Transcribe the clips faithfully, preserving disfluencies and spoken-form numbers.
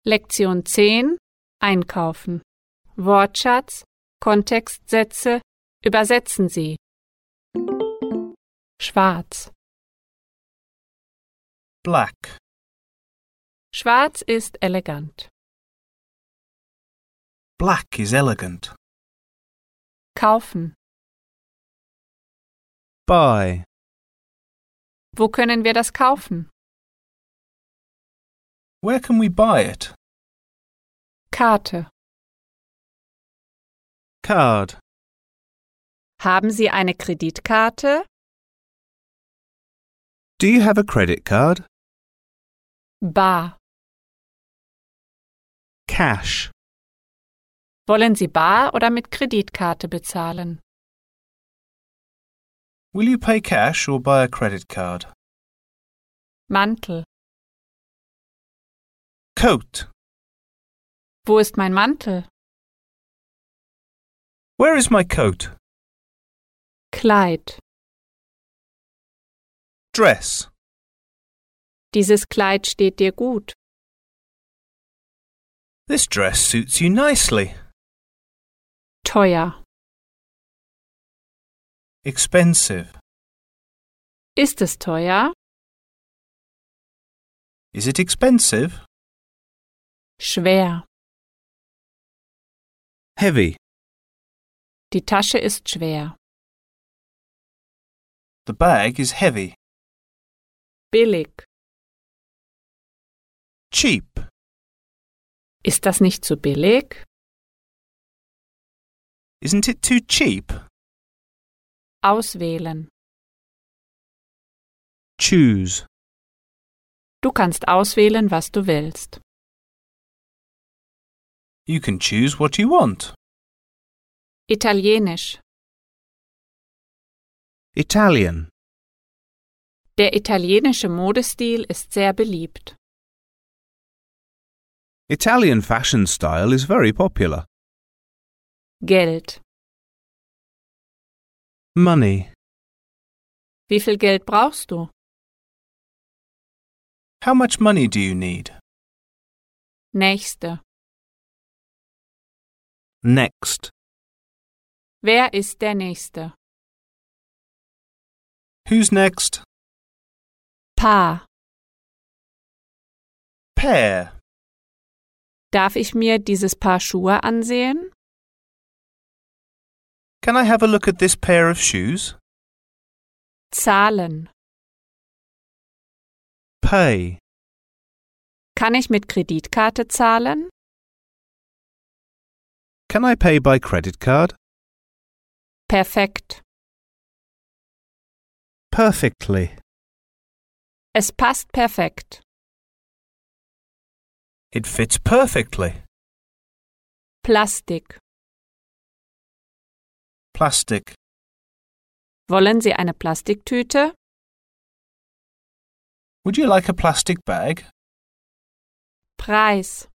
Lektion zehn Einkaufen. Wortschatz, Kontextsätze, übersetzen Sie. Schwarz. Black. Schwarz ist elegant. Black is elegant. Kaufen. Buy. Wo können wir das kaufen? Where can we buy it? Karte. Card. Haben Sie eine Kreditkarte? Do you have a credit card? Bar. Cash. Wollen Sie bar oder mit Kreditkarte bezahlen? Will you pay cash or buy a credit card? Mantel. Coat. Wo ist mein Mantel? Where is my coat? Kleid. Dress. Dieses Kleid steht dir gut. This dress suits you nicely. Teuer. Expensive. Ist es teuer? Is it expensive? Schwer. Heavy. Die Tasche ist schwer. The bag is heavy. Billig. Cheap. Ist das nicht zu billig? Isn't it too cheap? Auswählen. Choose. Du kannst auswählen, was du willst. You can choose what you want. Italienisch. Italian. Der italienische Modestil ist sehr beliebt. Italian fashion style is very popular. Geld. Money. Wie viel Geld brauchst du? How much money do you need? Nächste. Next. Wer ist der Nächste? Who's next? Paar. Pair. Darf ich mir dieses Paar Schuhe ansehen? Can I have a look at this pair of shoes? Zahlen. Pay. Kann ich mit Kreditkarte zahlen? Can I pay by credit card? Perfekt. Perfectly. Es passt perfekt. It fits perfectly. Plastik. Plastic. Wollen Sie eine Plastiktüte? Would you like a plastic bag? Preis.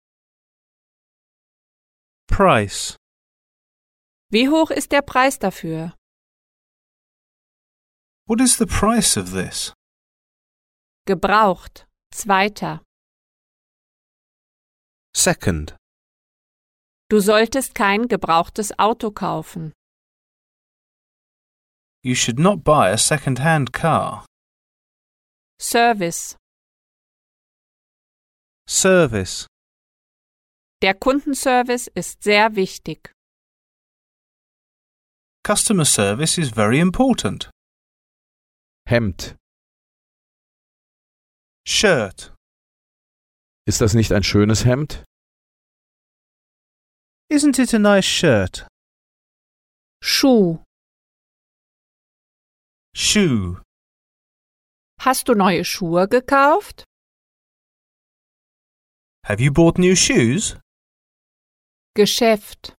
Price. Wie hoch ist der Preis dafür? What is the price of this? Gebraucht. Zweiter. Second. Du solltest kein gebrauchtes Auto kaufen. You should not buy a second-hand car. Service. Service. Der Kundenservice ist sehr wichtig. Customer service is very important. Hemd. Shirt. Ist das nicht ein schönes Hemd? Isn't it a nice shirt? Schuh. Shoe. Hast du neue Schuhe gekauft? Have you bought new shoes? Geschäft.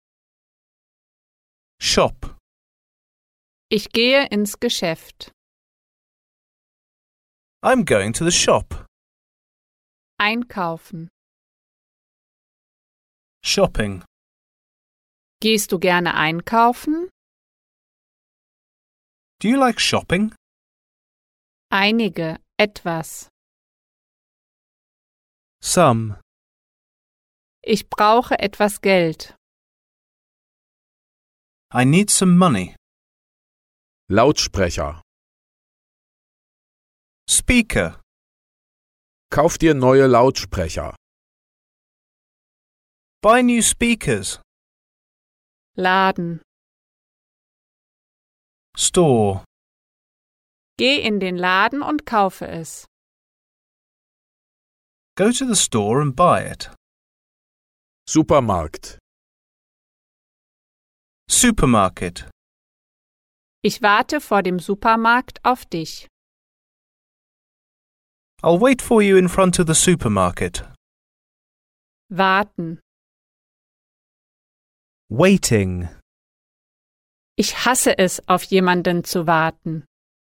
Shop. Ich gehe ins Geschäft. I'm going to the shop. Einkaufen. Shopping. Gehst du gerne einkaufen? Do you like shopping? Einige, etwas. Some. Ich brauche etwas Geld. I need some money. Lautsprecher. Speaker. Kauf dir neue Lautsprecher. Buy new speakers. Laden. Store. Geh in den Laden und kaufe es. Go to the store and buy it. Supermarkt. Supermarket. Ich warte vor dem Supermarkt auf dich. I'll wait for you in front of the supermarket. Warten. Waiting. Ich hasse es, auf jemanden zu warten.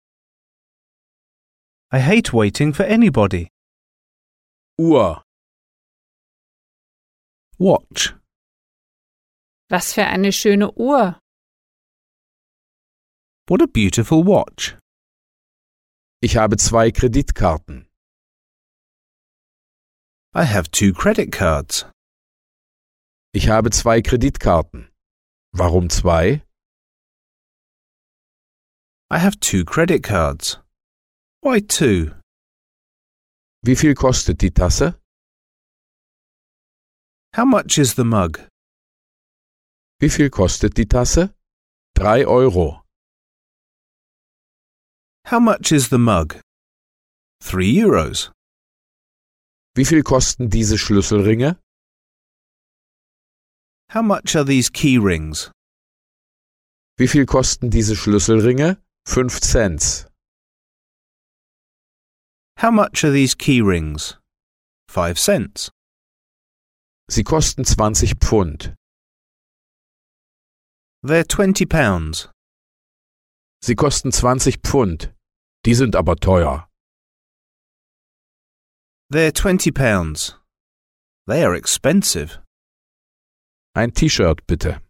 I hate waiting for anybody. Uhr. Watch. Was für eine schöne Uhr. What a beautiful watch. Ich habe zwei Kreditkarten. I have two credit cards. Ich habe zwei Kreditkarten. Warum zwei? I have two credit cards. Why two? Wie viel kostet die Tasse? How much is the mug? Wie viel kostet die Tasse? Drei Euro. How much is the mug? Three euros. Wie viel kosten diese Schlüsselringe? How much are these key rings? Wie viel kosten diese Schlüsselringe? Fünf Cent. How much are these key rings? Five cents. Sie kosten zwanzig Pfund. They're twenty pounds. Sie kosten zwanzig Pfund. Die sind aber teuer. They're twenty pounds. They are expensive. Ein T-Shirt bitte.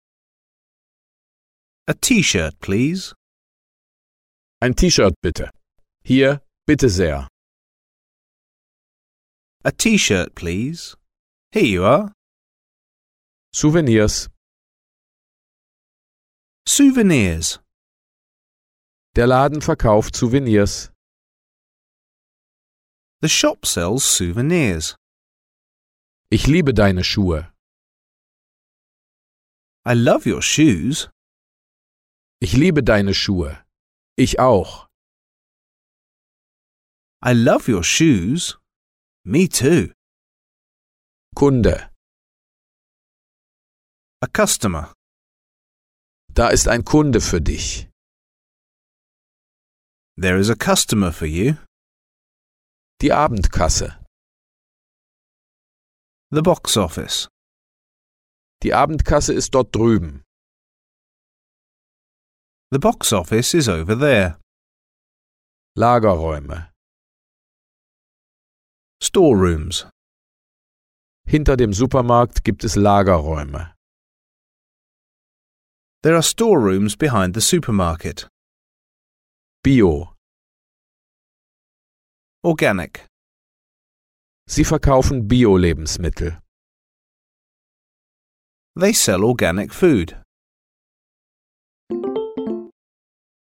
A T-shirt, please. Ein T-Shirt bitte. Hier, bitte sehr. A T-shirt, please. Here you are. Souvenirs. Souvenirs. Der Laden verkauft Souvenirs. The shop sells souvenirs. Ich liebe deine Schuhe. I love your shoes. Ich liebe deine Schuhe. Ich auch. I love your shoes. Me too. Kunde. A customer. Da ist ein Kunde für dich. There is a customer for you. Die Abendkasse. The box office. Die Abendkasse ist dort drüben. The box office is over there. Lagerräume. Storerooms. Hinter dem Supermarkt gibt es Lagerräume. There are storerooms behind the supermarket. Bio. Organic. Sie verkaufen Bio-Lebensmittel. They sell organic food.